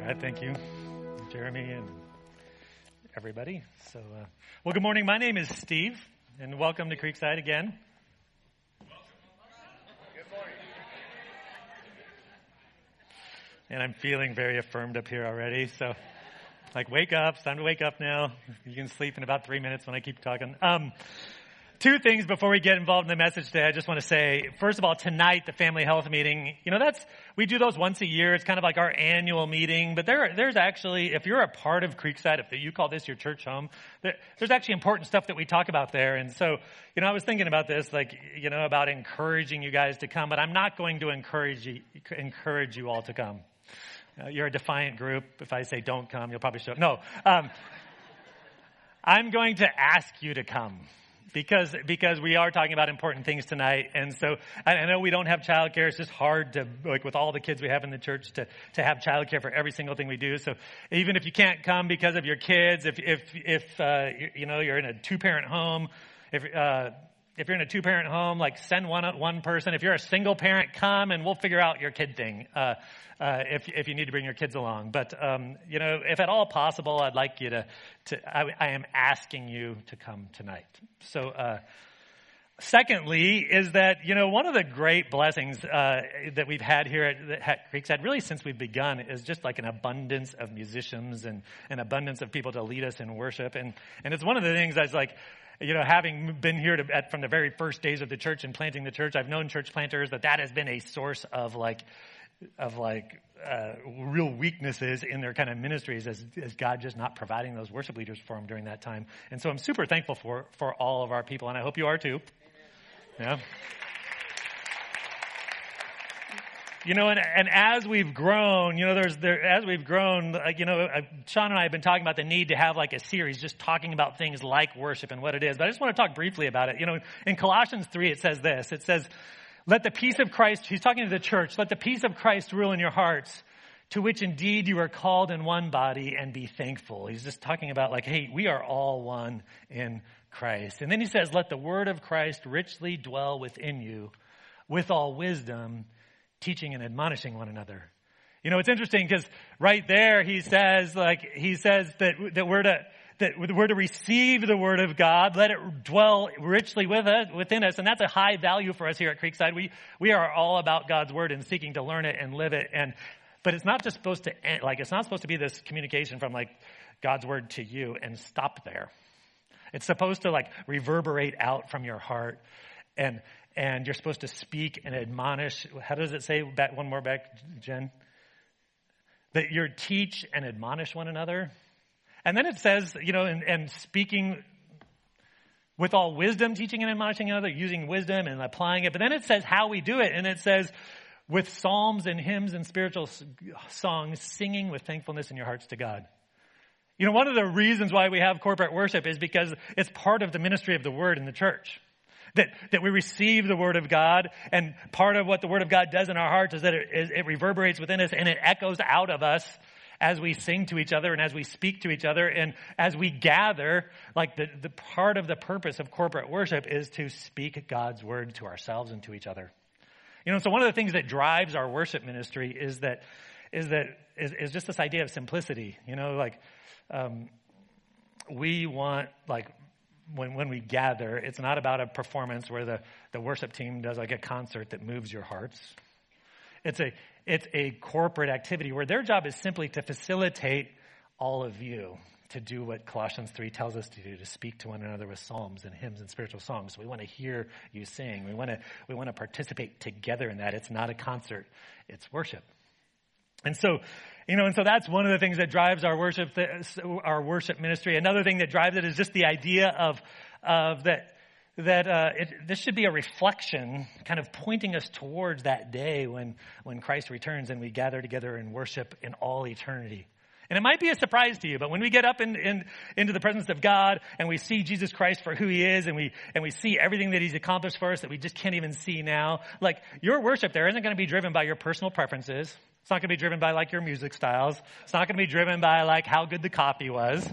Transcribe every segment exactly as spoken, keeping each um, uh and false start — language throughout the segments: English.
right, thank you, Jeremy and everybody. So, uh, well, good morning. My name is Steve, and welcome to Creekside again. Good morning. And I'm feeling very affirmed up here already. So, like, wake up. It's time to wake up now. You can sleep in about three minutes when I keep talking. Um, Two things before we get involved in the message today. I just want to say, first of all, tonight, the family health meeting, you know, that's, we do those once a year. It's kind of like our annual meeting, but there, there's actually, if you're a part of Creekside, if you call this your church home, there, there's actually important stuff that we talk about there. And so, you know, I was thinking about this, like, you know, about encouraging you guys to come, but I'm not going to encourage you, encourage you all to come. Uh, you're a defiant group. If I say don't come, you'll probably show up. No, um, I'm going to ask you to come. Because because we are talking about important things tonight. And so I, I know we don't have childcare. It's just hard to, like with all the kids we have in the church, to, to have childcare for every single thing we do. So even if you can't come because of your kids, if, if, if uh, you, you know, you're in a two-parent home, if, uh, if you're in a two-parent home, like send one one person. If you're a single parent, come and we'll figure out your kid thing. Uh, uh, if if you need to bring your kids along, but um, you know, if at all possible, I'd like you to. to I, I am asking you to come tonight. So, uh, secondly, is that you know one of the great blessings uh, that we've had here at, at Creekside, really since we've begun, is just like an abundance of musicians and an abundance of people to lead us in worship, and and it's one of the things that's like. You know, having been here to, at, from the very first days of the church and planting the church, I've known church planters that that has been a source of like, of like uh, real weaknesses in their kind of ministries, as, as God just not providing those worship leaders for them during that time. And so I'm super thankful for for all of our people, and I hope you are too. Yeah. You know, and, and as we've grown, you know, there's there as we've grown, uh, you know, uh, Sean and I have been talking about the need to have like a series just talking about things like worship and what it is. But I just want to talk briefly about it. You know, in Colossians three, it says this. It says, let the peace of Christ, he's talking to the church, let the peace of Christ rule in your hearts, to which indeed you are called in one body, and be thankful. He's just talking about like, hey, we are all one in Christ. And then he says, let the word of Christ richly dwell within you with all wisdom, teaching and admonishing one another. You know, it's interesting because right there he says, like, he says that, that we're to, that we're to receive the word of God, let it dwell richly with us, within us. And that's a high value for us here at Creekside. We, we are all about God's word and seeking to learn it and live it. And, but it's not just supposed to end, like, it's not supposed to be this communication from like God's word to you and stop there. It's supposed to like reverberate out from your heart, and, And you're supposed to speak and admonish. How does it say? Back one more back, Jen. That you're teach and admonish one another. And then it says, you know, and, and speaking with all wisdom, teaching and admonishing another, using wisdom and applying it. But then it says how we do it. And it says with psalms and hymns and spiritual songs, singing with thankfulness in your hearts to God. You know, one of the reasons why we have corporate worship is because it's part of the ministry of the word in the church. That, that we receive the word of God, and part of what the word of God does in our hearts is that it, it reverberates within us and it echoes out of us as we sing to each other and as we speak to each other and as we gather. Like the, the part of the purpose of corporate worship is to speak God's word to ourselves and to each other. You know, so one of the things that drives our worship ministry is that is that is, is just this idea of simplicity. You know, like um, we want like. When when we gather, it's not about a performance where the, the worship team does like a concert that moves your hearts. It's a it's a corporate activity where their job is simply to facilitate all of you to do what Colossians three tells us to do, to speak to one another with psalms and hymns and spiritual songs. We want to hear you sing. We want to we want to participate together in that. It's not a concert, it's worship. And so, you know, and so that's one of the things that drives our worship, our worship ministry. Another thing that drives it is just the idea of, of that, that uh, it, this should be a reflection, kind of pointing us towards that day when, when Christ returns and we gather together and worship in all eternity. And it might be a surprise to you, but when we get up in, in, into the presence of God and we see Jesus Christ for who he is, and we and we see everything that he's accomplished for us that we just can't even see now, like your worship there isn't going to be driven by your personal preferences. It's not going to be driven by like your music styles. It's not going to be driven by like how good the coffee was.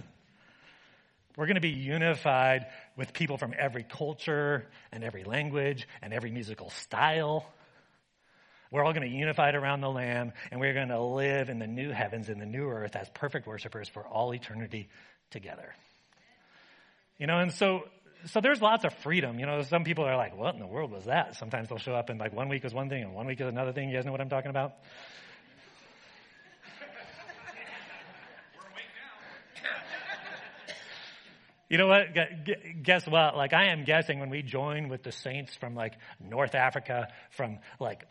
We're going to be unified with people from every culture and every language and every musical style. We're all going to be unified around the Lamb, and we're going to live in the new heavens and the new earth as perfect worshipers for all eternity together. You know, and so so there's lots of freedom. You know, some people are like, what in the world was that? Sometimes they'll show up and like one week is one thing and one week is another thing. You guys know what I'm talking about? You know what? Guess what? Like, I am guessing when we join with the saints from like North Africa from like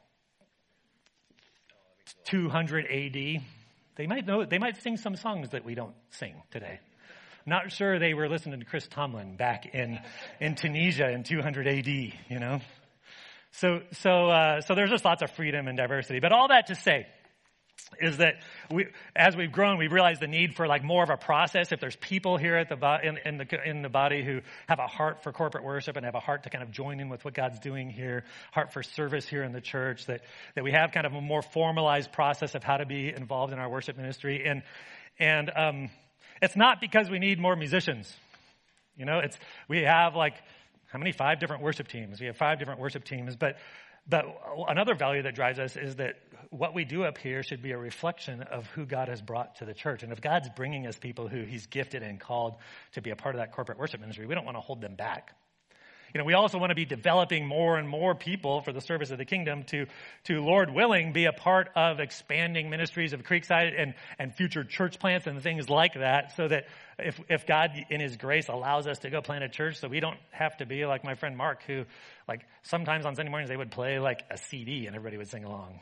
two hundred A D, they might know, they might sing some songs that we don't sing today. Not sure they were listening to Chris Tomlin back in, in Tunisia in two hundred A D, you know? So, so, uh, so there's just lots of freedom and diversity. But all that to say is that we, as we've grown, we've realized the need for like more of a process. If there's people here at the bo- in, in the in the body who have a heart for corporate worship and have a heart to kind of join in with what God's doing here, heart for service here in the church, that that we have kind of a more formalized process of how to be involved in our worship ministry. And and um, it's not because we need more musicians. You know, it's we have like how many five different worship teams. We have five different worship teams, but. But another value that drives us is that what we do up here should be a reflection of who God has brought to the church. And if God's bringing us people who he's gifted and called to be a part of that corporate worship ministry, we don't want to hold them back. You know, we also want to be developing more and more people for the service of the kingdom to, to Lord willing, be a part of expanding ministries of Creekside and, and future church plants and things like that, so that if, if God in his grace allows us to go plant a church, so we don't have to be like my friend Mark, who like sometimes on Sunday mornings they would play like a C D and everybody would sing along.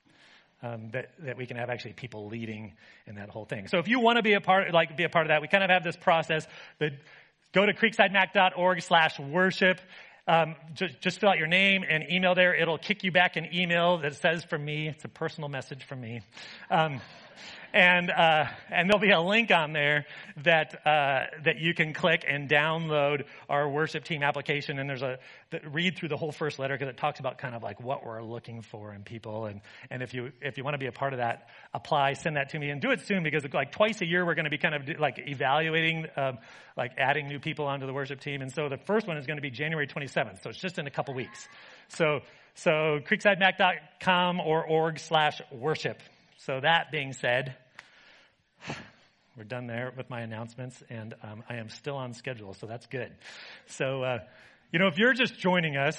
Um, that, that we can have actually people leading in that whole thing. So if you want to be a part, like be a part of that, we kind of have this process that go to creeksidemac.org slash worship. Um, just, just fill out your name and email there. It'll kick you back an email that says from me. It's a personal message from me. Um, and, uh, and there'll be a link on there that, uh, that you can click and download our worship team application. And there's a, the, read through the whole first letter because it talks about kind of like what we're looking for in people. And, and if you, if you want to be a part of that, apply, send that to me and do it soon because like twice a year, we're going to be kind of like evaluating, um, like adding new people onto the worship team. And so the first one is going to be January twenty-seventh. So it's just in a couple weeks. So, so creeksidemac dot com or org slash worship. So that being said, we're done there with my announcements, and um, I am still on schedule, so that's good. So, uh, you know, if you're just joining us,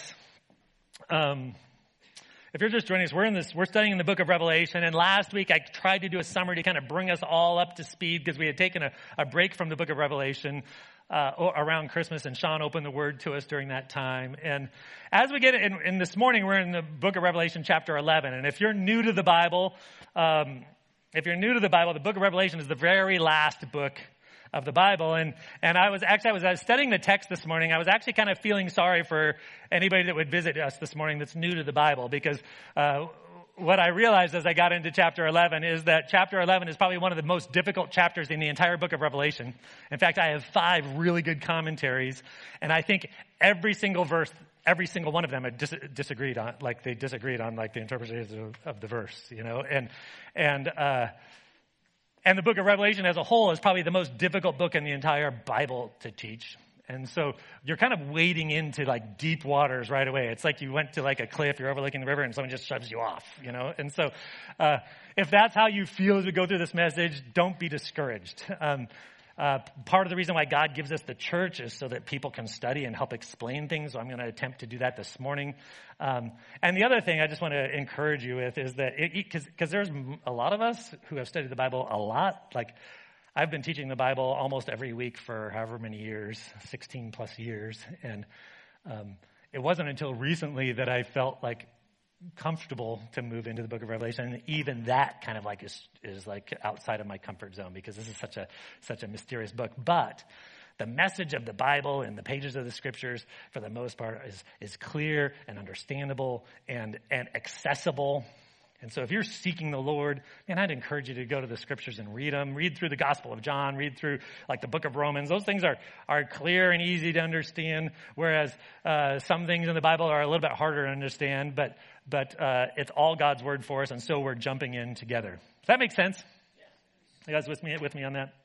um, if you're just joining us, we're in this, we're studying in the book of Revelation, and last week I tried to do a summary to kind of bring us all up to speed because we had taken a, a break from the book of Revelation uh, around Christmas, and Sean opened the word to us during that time. And as we get in, in this morning, we're in the book of Revelation, chapter eleven, and if you're new to the Bible, um, If you're new to the Bible, the book of Revelation is the very last book of the Bible. And, and I was actually, I was, I was studying the text this morning. I was actually kind of feeling sorry for anybody that would visit us this morning that's new to the Bible because, uh, what I realized as I got into chapter eleven is that chapter eleven is probably one of the most difficult chapters in the entire book of Revelation. In fact, I have five really good commentaries, and I think every single verse, every single one of them had dis- disagreed on, like they disagreed on like the interpretation of, of the verse, you know, and, and, uh, and the book of Revelation as a whole is probably the most difficult book in the entire Bible to teach. And so you're kind of wading into like deep waters right away. It's like you went to like a cliff, you're overlooking the river, and someone just shoves you off, you know? And so, uh, if that's how you feel as we go through this message, don't be discouraged. Um, Uh, part of the reason why God gives us the church is so that people can study and help explain things. So I'm going to attempt to do that this morning. Um, and the other thing I just want to encourage you with is that because because there's a lot of us who have studied the Bible a lot. Like I've been teaching the Bible almost every week for however many years, sixteen plus years. And um, it wasn't until recently that I felt like comfortable to move into the book of Revelation. And even that kind of like is, is like outside of my comfort zone because this is such a, such a mysterious book. But the message of the Bible and the pages of the scriptures, for the most part, is, is clear and understandable and, and accessible. And so if you're seeking the Lord, man, I'd encourage you to go to the scriptures and read them. Read through the Gospel of John. Read through like the book of Romans. Those things are, are clear and easy to understand, whereas uh, some things in the Bible are a little bit harder to understand, but but uh, it's all God's word for us, and so we're jumping in together. Does that make sense? You guys with me with me on that?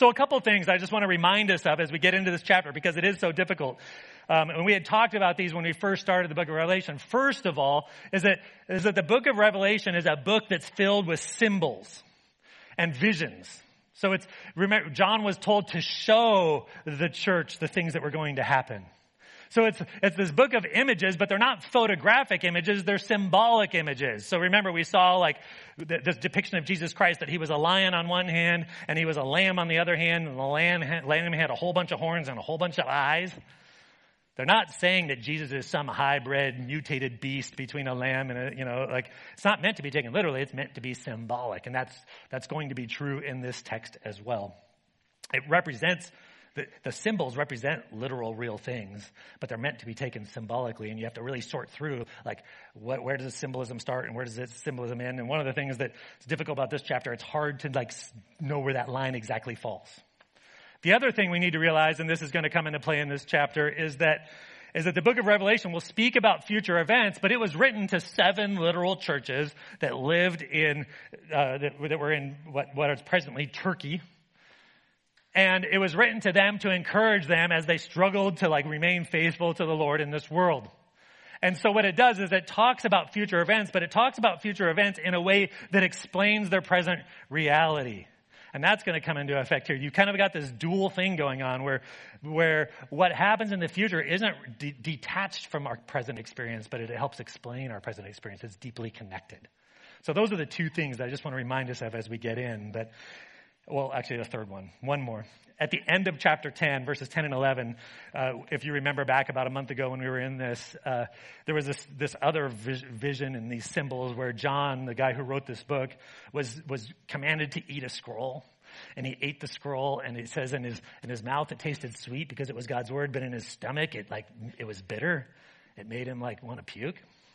So a couple things I just want to remind us of as we get into this chapter, because it is so difficult. Um, and we had talked about these when we first started the book of Revelation. First of all, is that, is that the book of Revelation is a book that's filled with symbols and visions. So it's, remember, John was told to show the church the things that were going to happen. So it's, it's this book of images, but they're not photographic images, they're symbolic images. So remember, we saw like this depiction of Jesus Christ, that he was a lion on one hand, and he was a lamb on the other hand, and the lamb had, lamb had a whole bunch of horns and a whole bunch of eyes. They're not saying that Jesus is some hybrid, mutated beast between a lamb and a, you know, like, it's not meant to be taken literally, it's meant to be symbolic. And that's, that's going to be true in this text as well. It represents, the, the symbols represent literal, real things, but they're meant to be taken symbolically. And you have to really sort through, like, what, where does the symbolism start and where does the symbolism end? And one of the things that's difficult about this chapter, it's hard to, like, know where that line exactly falls. The other thing we need to realize, and this is going to come into play in this chapter, is that is that the book of Revelation will speak about future events, but it was written to seven literal churches that lived in, uh, that, that were in what, what is presently Turkey. And it was written to them to encourage them as they struggled to like remain faithful to the Lord in this world. And so what it does is it talks about future events, but it talks about future events in a way that explains their present reality. And that's going to come into effect here. You kind of got this dual thing going on where, where what happens in the future isn't de- detached from our present experience, but it helps explain our present experience. It's deeply connected. So those are the two things that I just want to remind us of as we get in. But, well, actually the third one, one more. At the end of chapter ten, verses ten and eleven, uh, if you remember back about a month ago when we were in this, uh, there was this, this other vis- vision and these symbols where John, the guy who wrote this book, was, was commanded to eat a scroll. And he ate the scroll, and it says in his, in his mouth it tasted sweet because it was God's word, but in his stomach it like, it was bitter. It made him like want to puke.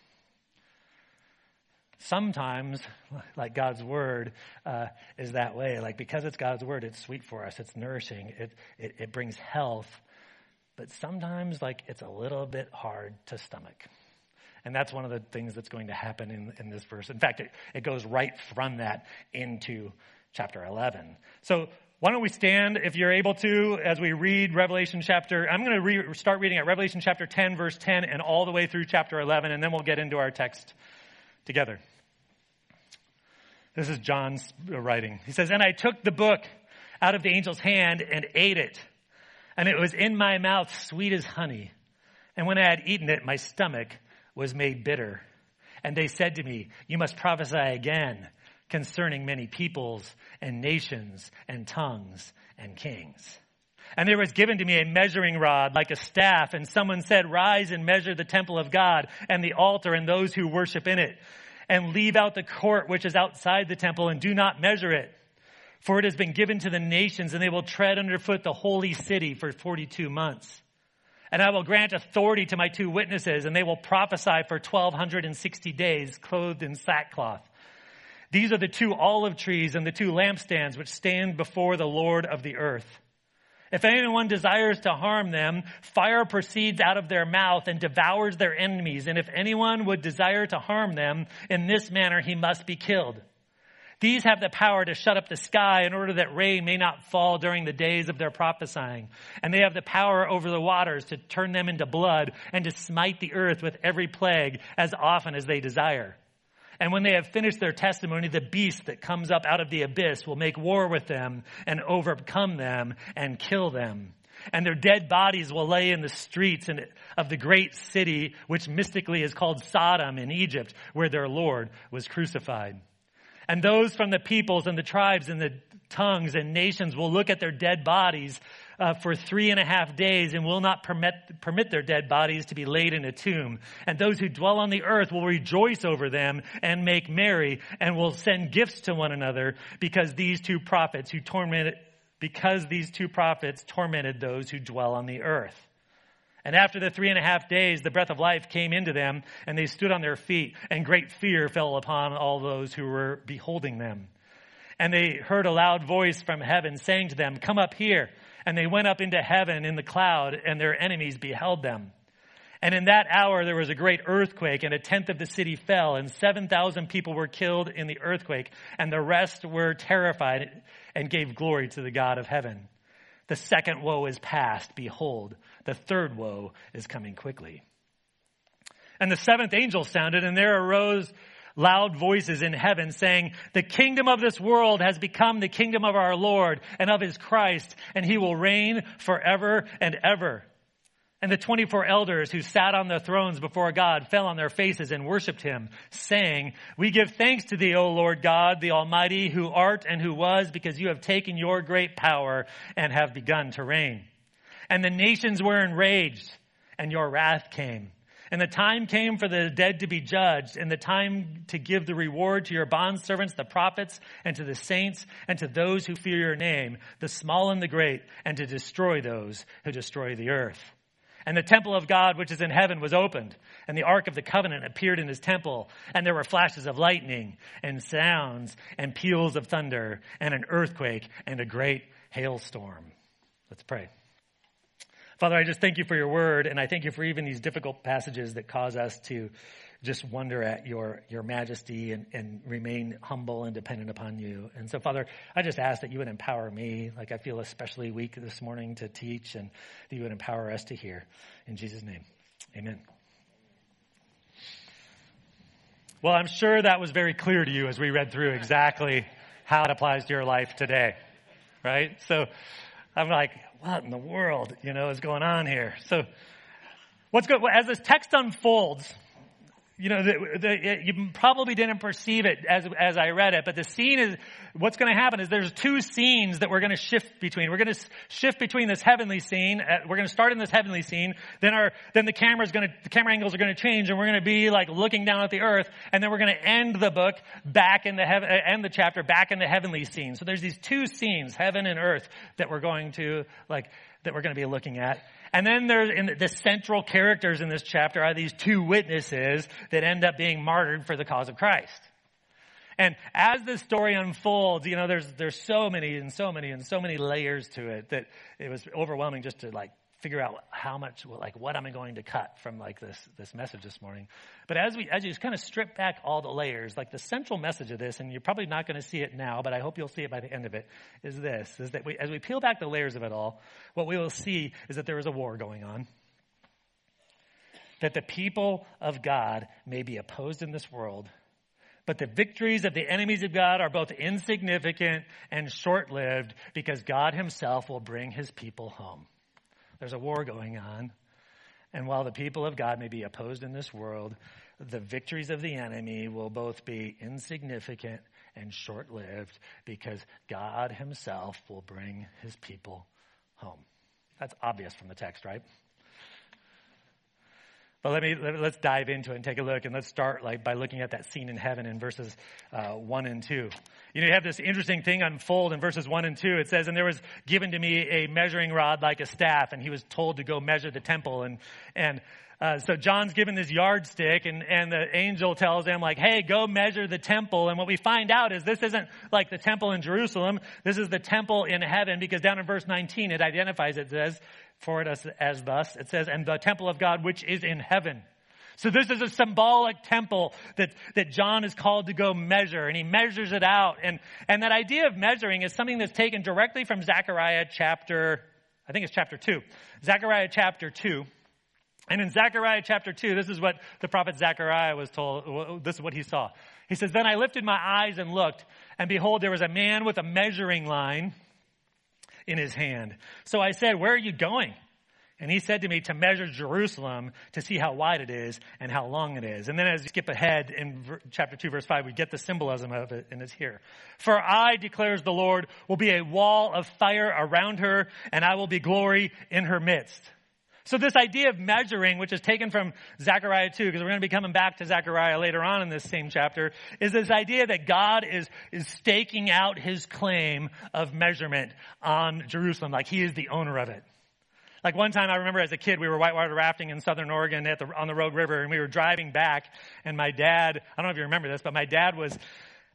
Sometimes, like God's word uh, is that way. Like because it's God's word, it's sweet for us. It's nourishing. It, it it brings health. But sometimes, like it's a little bit hard to stomach. And that's one of the things that's going to happen in, in this verse. In fact, it, it goes right from that into chapter eleven. So why don't we stand, if you're able to, as we read Revelation chapter, I'm going to re- start reading at Revelation chapter ten, verse ten, and all the way through chapter eleven, and then we'll get into our text together. This is John's writing. He says, "And I took the book out of the angel's hand and ate it, and it was in my mouth sweet as honey. And when I had eaten it, my stomach was made bitter. And they said to me, 'You must prophesy again concerning many peoples and nations and tongues and kings.' And there was given to me a measuring rod like a staff, and someone said, 'Rise and measure the temple of God and the altar and those who worship in it, and leave out the court which is outside the temple, and do not measure it. For it has been given to the nations, and they will tread underfoot the holy city for forty-two months. And I will grant authority to my two witnesses, and they will prophesy for twelve sixty days, clothed in sackcloth. These are the two olive trees and the two lampstands which stand before the Lord of the earth. If anyone desires to harm them, fire proceeds out of their mouth and devours their enemies. And if anyone would desire to harm them, in this manner he must be killed. These have the power to shut up the sky in order that rain may not fall during the days of their prophesying. And they have the power over the waters to turn them into blood and to smite the earth with every plague as often as they desire. And when they have finished their testimony, the beast that comes up out of the abyss will make war with them and overcome them and kill them. And their dead bodies will lay in the streets of the great city, which mystically is called Sodom in Egypt, where their Lord was crucified. And those from the peoples and the tribes and the tongues and nations will look at their dead bodies uh, for three and a half days and will not permit, permit their dead bodies to be laid in a tomb. And those who dwell on the earth will rejoice over them and make merry and will send gifts to one another because these two prophets who tormented, because these two prophets tormented those who dwell on the earth. And after the three and a half days, the breath of life came into them, and they stood on their feet, and great fear fell upon all those who were beholding them. And they heard a loud voice from heaven saying to them, 'Come up here.' And they went up into heaven in the cloud, and their enemies beheld them. And in that hour there was a great earthquake, and a tenth of the city fell, and seven thousand people were killed in the earthquake, and the rest were terrified and gave glory to the God of heaven. The second woe is past. Behold, the third woe is coming quickly. And the seventh angel sounded, and there arose loud voices in heaven saying, the kingdom of this world has become the kingdom of our Lord and of his Christ, and he will reign forever and ever. And the twenty-four elders who sat on their thrones before God fell on their faces and worshipped him, saying, we give thanks to thee, O Lord God, the Almighty, who art and who was, because you have taken your great power and have begun to reign. And the nations were enraged, and your wrath came. And the time came for the dead to be judged, and the time to give the reward to your bondservants, the prophets, and to the saints, and to those who fear your name, the small and the great, and to destroy those who destroy the earth. And the temple of God, which is in heaven, was opened, and the ark of the covenant appeared in his temple, and there were flashes of lightning, and sounds, and peals of thunder, and an earthquake, and a great hailstorm. Let's pray. Father, I just thank you for your word, and I thank you for even these difficult passages that cause us to just wonder at your, your majesty and, and remain humble and dependent upon you. And so, Father, I just ask that you would empower me, like I feel especially weak this morning to teach, and that you would empower us to hear. In Jesus' name, amen. Well, I'm sure that was very clear to you as we read through exactly how it applies to your life today, right? So I'm like, what in the world, you know, is going on here? So what's good? Well, as this text unfolds, you know, the, the, you probably didn't perceive it as as I read it, but the scene is, what's going to happen is there's two scenes that we're going to shift between. We're going to shift between this heavenly scene. Uh, we're going to start in this heavenly scene. Then our then the camera's going to the camera angles are going to change, and we're going to be like looking down at the earth. And then we're going to end the book back in the heaven, uh, end the chapter back in the heavenly scene. So there's these two scenes, heaven and earth, that we're going to like that we're going to be looking at. And then there's in the, the central characters in this chapter are these two witnesses that end up being martyred for the cause of Christ. And as this story unfolds, you know, there's there's so many and so many and so many layers to it that it was overwhelming just to like figure out how much, like what am I going to cut from like this this message this morning. But as we as you just kind of strip back all the layers, like the central message of this, and you're probably not going to see it now, but I hope you'll see it by the end of it, is this, is that we, as we peel back the layers of it all, what we will see is that there is a war going on. That the people of God may be opposed in this world, but the victories of the enemies of God are both insignificant and short-lived, because God himself will bring his people home. There's a war going on. And while the people of God may be opposed in this world, the victories of the enemy will both be insignificant and short-lived, because God himself will bring his people home. That's obvious from the text, right? But let me, let, let's dive into it and take a look. And let's start like by looking at that scene in heaven in verses uh, one and two. You know, you have this interesting thing unfold in verses one and two. It says, and there was given to me a measuring rod like a staff, and he was told to go measure the temple. And, and uh, so John's given this yardstick, and, and the angel tells him like, hey, go measure the temple. And what we find out is this isn't like the temple in Jerusalem. This is the temple in heaven, because down in verse nineteen, it identifies, it says, for it as, as thus, it says, and the temple of God which is in heaven. So this is a symbolic temple that, that John is called to go measure, and he measures it out. And, and that idea of measuring is something that's taken directly from Zechariah chapter, I think it's chapter two. Zechariah chapter two. And in Zechariah chapter two, this is what the prophet Zechariah was told, this is what he saw. He says, then I lifted my eyes and looked, and behold, there was a man with a measuring line in his hand. So I said, where are you going? And he said to me, to measure Jerusalem, to see how wide it is and how long it is. And then as you skip ahead in chapter two, verse five, we get the symbolism of it, and it's here. For I, declares the Lord, will be a wall of fire around her, and I will be glory in her midst. So this idea of measuring, which is taken from Zechariah two, because we're going to be coming back to Zechariah later on in this same chapter, is this idea that God is, is staking out his claim of measurement on Jerusalem, like he is the owner of it. Like one time I remember as a kid, we were whitewater rafting in Southern Oregon at the, on the Rogue River, and we were driving back, and my dad, I don't know if you remember this, but my dad was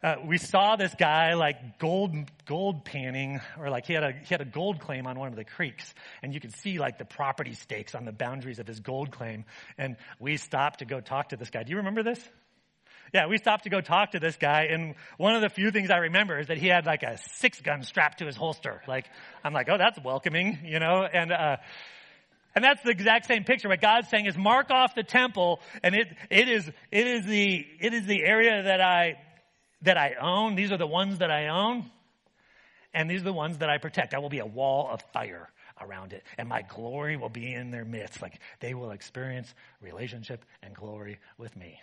Uh, we saw this guy like gold, gold panning, or like he had a, he had a gold claim on one of the creeks, and you could see like the property stakes on the boundaries of his gold claim. And we stopped to go talk to this guy. Do you remember this? Yeah, we stopped to go talk to this guy, and one of the few things I remember is that he had like a six gun strapped to his holster. Like, I'm like, oh, that's welcoming, you know, and, uh, And that's the exact same picture. What God's saying is mark off the temple, and it, it is, it is the, it is the area that I, that I own. These are the ones that I own, and these are the ones that I protect. I will be a wall of fire around it, and my glory will be in their midst. Like, they will experience relationship and glory with me.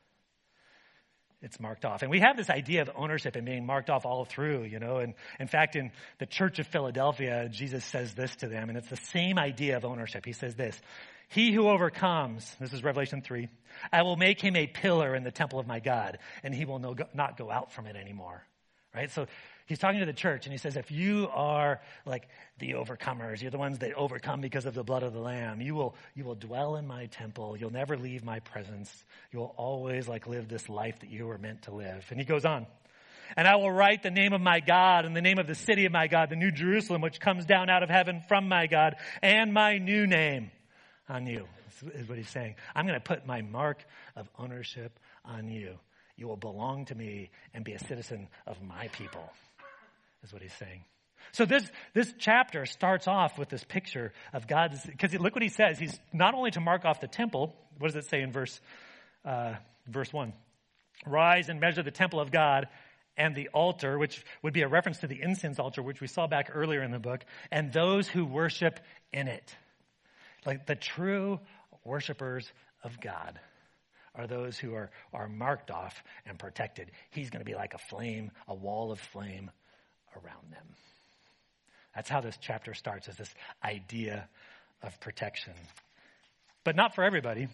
It's marked off. And we have this idea of ownership and being marked off all through, you know. And in fact, in the Church of Philadelphia, Jesus says this to them, and it's the same idea of ownership. He says this, he who overcomes, this is Revelation three, I will make him a pillar in the temple of my God, and he will no, not go out from it anymore. Right? So he's talking to the church, and he says, if you are like the overcomers, you're the ones that overcome because of the blood of the Lamb, you will, you will dwell in my temple. You'll never leave my presence. You will always like live this life that you were meant to live. And he goes on, and I will write the name of my God and the name of the city of my God, the new Jerusalem, which comes down out of heaven from my God, and my new name on you. This is what he's saying. I'm going to put my mark of ownership on you. You will belong to me and be a citizen of my people, is what he's saying. So this, this chapter starts off with this picture of God's, because look what he says. He's not only to mark off the temple. What does it say in verse, uh, verse one? Rise and measure the temple of God and the altar, which would be a reference to the incense altar, which we saw back earlier in the book, and those who worship in it. Like the true worshipers of God are those who are, are marked off and protected. He's going to be like a flame, a wall of flame around them. That's how this chapter starts, is this idea of protection. But not for everybody.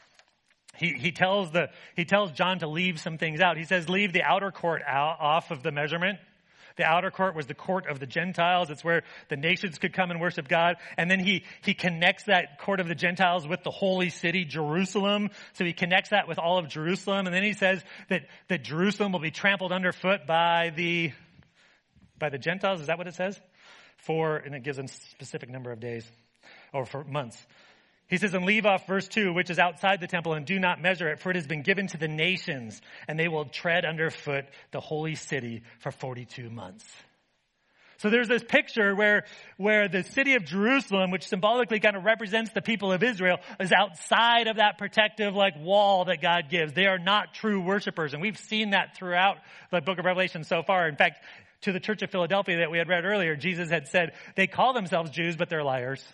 He, he tells the, he tells John to leave some things out. He says, leave the outer court out, off of the measurement. The outer court was the court of the Gentiles. It's where the nations could come and worship God. And then he, he connects that court of the Gentiles with the holy city, Jerusalem. So he connects that with all of Jerusalem. And then he says that, that Jerusalem will be trampled underfoot by the, by the Gentiles. Is that what it says? For, and it gives a specific number of days or for months. He says, and leave off verse two, which is outside the temple, and do not measure it, for it has been given to the nations, and they will tread underfoot the holy city for forty-two months. So there's this picture where, where the city of Jerusalem, which symbolically kind of represents the people of Israel, is outside of that protective like wall that God gives. They are not true worshipers, and we've seen that throughout the book of Revelation so far. In fact, to the church of Philadelphia that we had read earlier, Jesus had said, they call themselves Jews, but they're liars.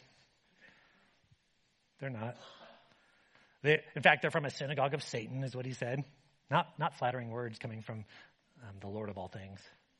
They're not. They, in fact, they're from a synagogue of Satan, is what he said. Not, not flattering words coming from um, the Lord of all things.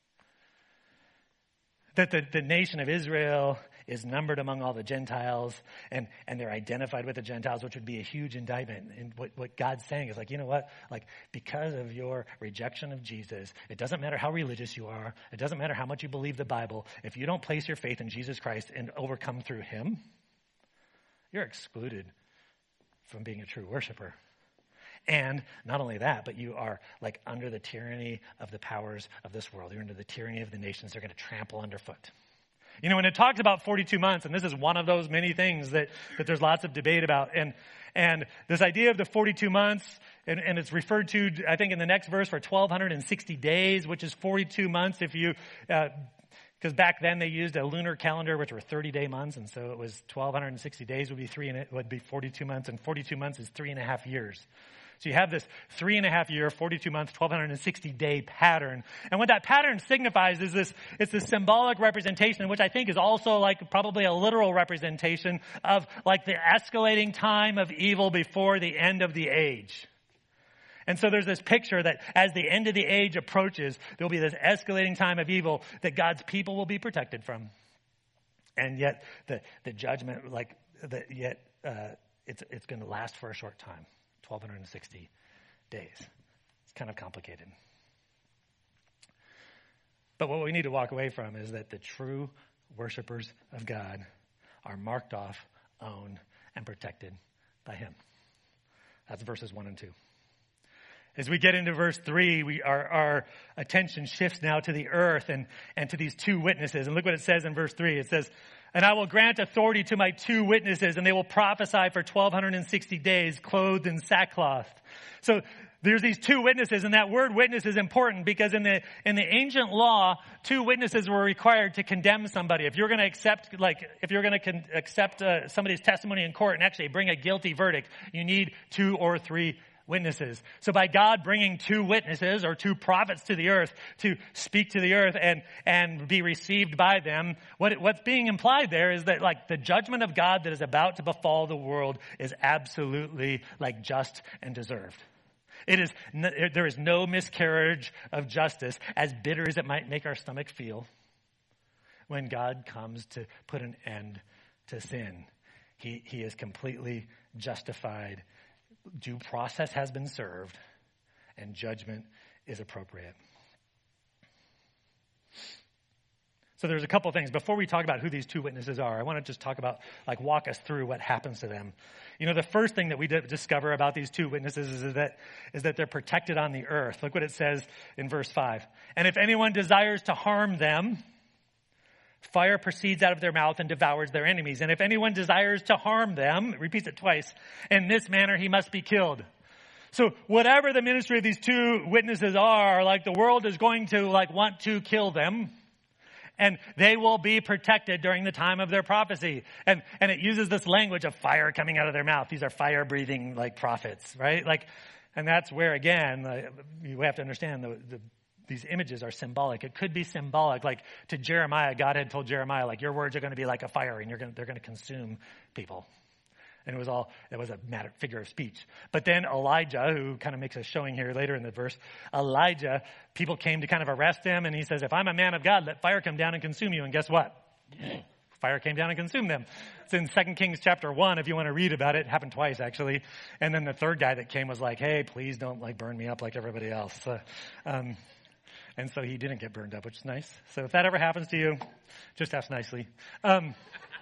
That the, the nation of Israel is numbered among all the Gentiles, and, and they're identified with the Gentiles, which would be a huge indictment. And what, what God's saying is like, you know what? Like, because of your rejection of Jesus, it doesn't matter how religious you are. It doesn't matter how much you believe the Bible. If you don't place your faith in Jesus Christ and overcome through him, you're excluded from being a true worshiper. And not only that, but you are like under the tyranny of the powers of this world. You're under the tyranny of the nations. They're going to trample underfoot. You know, when it talks about forty-two months, and this is one of those many things that, that there's lots of debate about. And, and this idea of the forty-two months, and, and it's referred to, I think, in the next verse for twelve sixty days, which is forty-two months if you, uh, because back then they used a lunar calendar, which were thirty-day months, and so it was twelve sixty days would be three, and it would be forty-two months, and forty-two months is three and a half years. So you have this three and a half year, forty-two month, twelve sixty day pattern. And what that pattern signifies is this, it's this symbolic representation, which I think is also like probably a literal representation of like the escalating time of evil before the end of the age. And so there's this picture that as the end of the age approaches, there'll be this escalating time of evil that God's people will be protected from. And yet the, the judgment, like, the, yet uh, it's, it's going to last for a short time, twelve sixty days. It's kind of complicated. But what we need to walk away from is that the true worshipers of God are marked off, owned, and protected by him. That's verses one and two. As we get into verse three, we, our, our attention shifts now to the earth and, and to these two witnesses. And look what it says in verse three. It says, and I will grant authority to my two witnesses, and they will prophesy for twelve sixty days, clothed in sackcloth. So there's these two witnesses, and that word witness is important because in the in the ancient law, two witnesses were required to condemn somebody. If you're going to accept, like, if you're going to con- accept uh, somebody's testimony in court and actually bring a guilty verdict, you need two or three witnesses. So by God bringing two witnesses or two prophets to the earth to speak to the earth and, and be received by them, what, what's being implied there is that like the judgment of God that is about to befall the world is absolutely like just and deserved. It is, there is no miscarriage of justice, as bitter as it might make our stomach feel, when God comes to put an end to sin. He, he is completely justified. Due process has been served, and judgment is appropriate. So there's a couple things. Before we talk about who these two witnesses are, I want to just talk about, like, walk us through what happens to them. You know, the first thing that we discover about these two witnesses is that, is that they're protected on the earth. Look what it says in verse five. And if anyone desires to harm them, fire proceeds out of their mouth and devours their enemies. And if anyone desires to harm them, it repeats it twice, in this manner he must be killed. So whatever the ministry of these two witnesses are, like, the world is going to, like, want to kill them. And they will be protected during the time of their prophecy. And and it uses this language of fire coming out of their mouth. These are fire-breathing, like, prophets, right? Like, and that's where, again, uh, you have to understand the, the these images are symbolic. It could be symbolic. Like, to Jeremiah, God had told Jeremiah, like, your words are going to be like a fire, and you're going to, they're going to consume people. And it was all, it was a matter, figure of speech. But then Elijah, who kind of makes a showing here later in the verse, Elijah, people came to kind of arrest him, and he says, if I'm a man of God, let fire come down and consume you. And guess what? Fire came down and consumed them. It's in Second Kings chapter one, if you want to read about it. It happened twice, actually. And then the third guy that came was like, hey, please don't, like, burn me up like everybody else. Uh, um, and so he didn't get burned up, which is nice. So if that ever happens to you, just ask nicely. Um,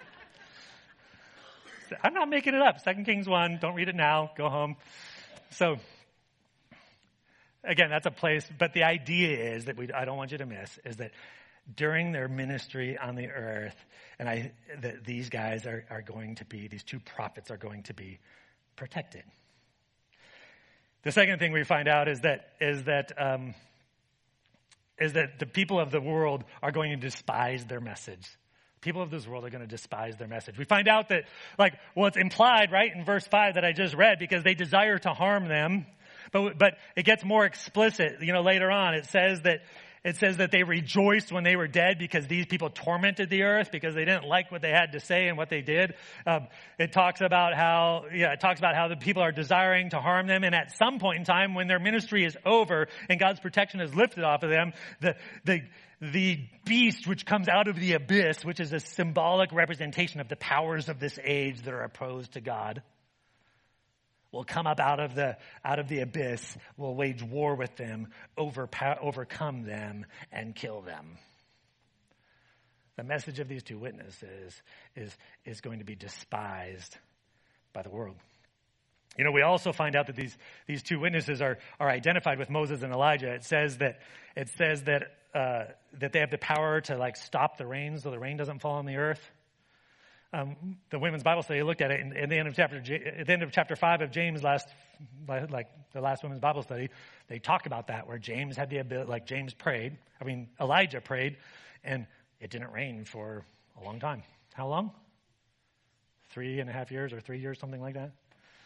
I'm not making it up. Second Kings one. Don't read it now. Go home. So, again, that's a place. But the idea is that we, I don't want you to miss, is that during their ministry on the earth, and I, that these guys are, are going to be, these two prophets are going to be protected. The second thing we find out is that, is that, um, is that the people of the world are going to despise their message. People of this world are going to despise their message. We find out that, like, well, it's implied, right, in verse five that I just read, because they desire to harm them. But, but it gets more explicit, you know, later on. It says that, it says that they rejoiced when they were dead because these people tormented the earth because they didn't like what they had to say and what they did. Um, it talks about how, yeah, it talks about how the people are desiring to harm them. And at some point in time, when their ministry is over and God's protection is lifted off of them, the, the, The beast which comes out of the abyss, which is a symbolic representation of the powers of this age that are opposed to God, will come up out of the out of the abyss, will wage war with them, overpower, overcome them, and kill them. The message of these two witnesses is, is going to be despised by the world. You know, we also find out that these, these two witnesses are, are identified with Moses and Elijah. It says that it says that uh, that they have the power to, like, stop the rain so the rain doesn't fall on the earth. Um, the women's Bible study looked at it in, in the end of chapter at the end of chapter five of James last, like the last women's Bible study. They talk about that, where James had the ability, like James prayed. I mean, Elijah prayed, and it didn't rain for a long time. How long? Three and a half years or three years, something like that.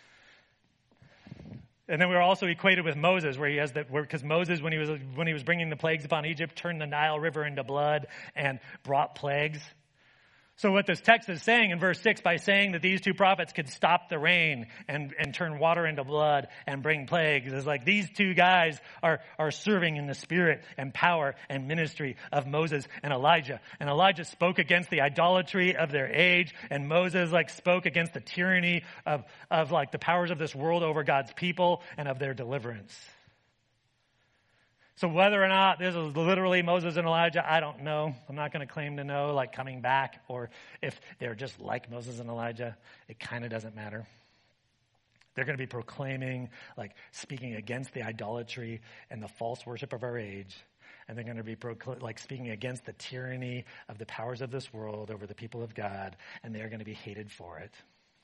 And then we were also equated with Moses, where he has that, because Moses, when he was when he was bringing the plagues upon Egypt, turned the Nile River into blood and brought plagues. So what this text is saying in verse six, by saying that these two prophets could stop the rain and, and turn water into blood and bring plagues, is like these two guys are, are serving in the spirit and power and ministry of Moses and Elijah. And Elijah spoke against the idolatry of their age, and Moses, like, spoke against the tyranny of, of like the powers of this world over God's people and of their deliverance. So whether or not this is literally Moses and Elijah, I don't know. I'm not going to claim to know, like, coming back, or if they're just like Moses and Elijah. It kind of doesn't matter. They're going to be proclaiming, like speaking against the idolatry and the false worship of our age. And they're going to be procl- like speaking against the tyranny of the powers of this world over the people of God. And they're going to be hated for it.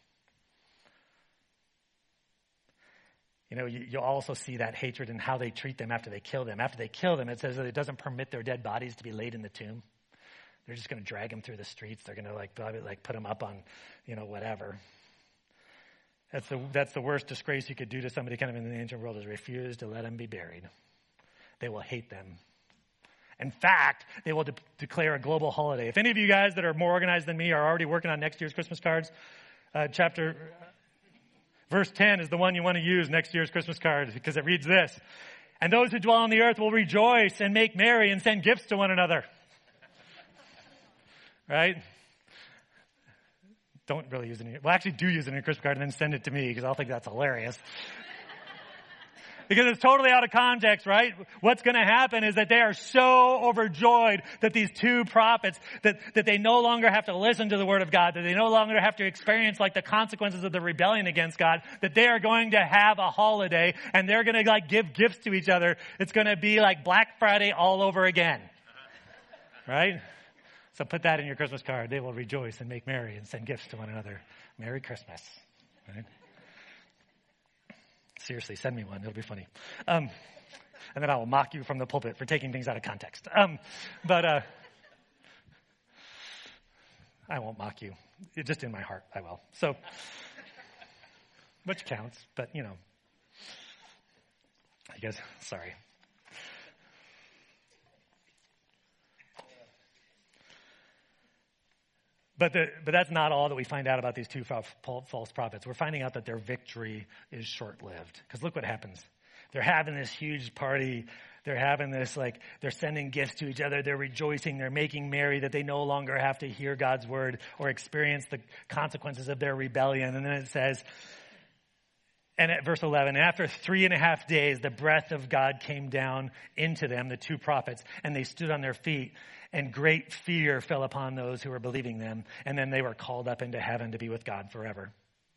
You know, you, you'll also see that hatred in how they treat them after they kill them. After they kill them, it says that it doesn't permit their dead bodies to be laid in the tomb. They're just going to drag them through the streets. They're going to like, probably, like put them up on, you know, whatever. That's the that's the worst disgrace you could do to somebody kind of in the ancient world, is refuse to let them be buried. They will hate them. In fact, they will de- declare a global holiday. If any of you guys that are more organized than me are already working on next year's Christmas cards, uh, chapter, verse ten is the one you want to use next year's Christmas card, because it reads this: "And those who dwell on the earth will rejoice and make merry and send gifts to one another." Right? Don't really use it in your, well, actually do use it in your Christmas card and then send it to me, because I'll think that's hilarious. Because it's totally out of context, right? What's going to happen is that they are so overjoyed that these two prophets, that, that they no longer have to listen to the word of God, that they no longer have to experience like the consequences of the rebellion against God, that they are going to have a holiday and they're going to like give gifts to each other. It's going to be like Black Friday all over again. Right? So put that in your Christmas card. They will rejoice and make merry and send gifts to one another. Merry Christmas. Right? Seriously, send me one. It'll be funny. Um, and then I will mock you from the pulpit for taking things out of context. Um, but uh, I won't mock you. It, just in my heart, I will. So, which counts, but you know. I guess, sorry. But, the, but that's not all that we find out about these two false prophets. We're finding out that their victory is short-lived. Because look what happens. They're having this huge party. They're having this, like, they're sending gifts to each other. They're rejoicing. They're making merry that they no longer have to hear God's word or experience the consequences of their rebellion. And then it says, and at verse eleven, after three and a half days, the breath of God came down into them, the two prophets, and they stood on their feet. And great fear fell upon those who were believing them. And then they were called up into heaven to be with God forever.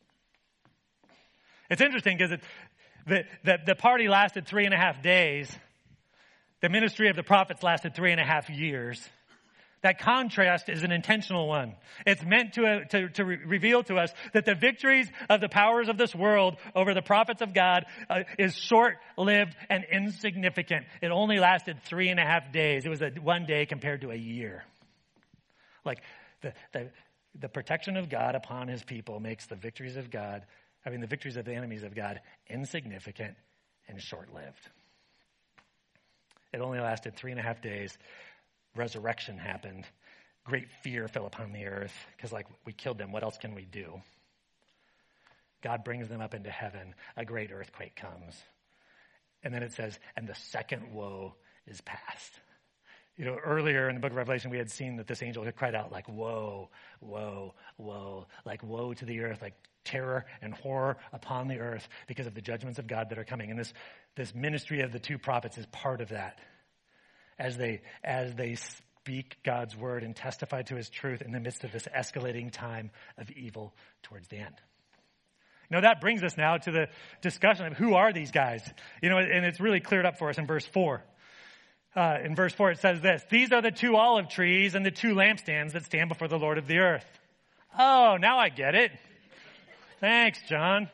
It's interesting because it, the, the, the party lasted three and a half days. The ministry of the prophets lasted three and a half years. That contrast is an intentional one. It's meant to, uh, to, to re- reveal to us that the victories of the powers of this world over the prophets of God uh, is short-lived and insignificant. It only lasted three and a half days. It was a one day compared to a year. Like the, the, the protection of God upon his people makes the victories of God, I mean the victories of the enemies of God, insignificant and short-lived. It only lasted three and a half days. Resurrection happened. Great fear fell upon the earth because, like, we killed them. What else can we do? God brings them up into heaven. A great earthquake comes. And then it says, and the second woe is past. You know, earlier in the book of Revelation, we had seen that this angel had cried out like, woe, woe, woe, like woe to the earth, like terror and horror upon the earth because of the judgments of God that are coming. And this, this ministry of the two prophets is part of that. As they as they speak God's word and testify to his truth in the midst of this escalating time of evil towards the end. You know, that brings us now to the discussion of who are these guys? You know, and it's really cleared up for us in verse four. Uh, in verse four, it says this: "These are the two olive trees and the two lampstands that stand before the Lord of the earth." Oh, now I get it. Thanks, John.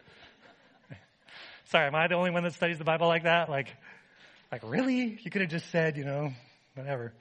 Sorry, am I the only one that studies the Bible like that? Like, Like, really? You could have just said, you know, whatever.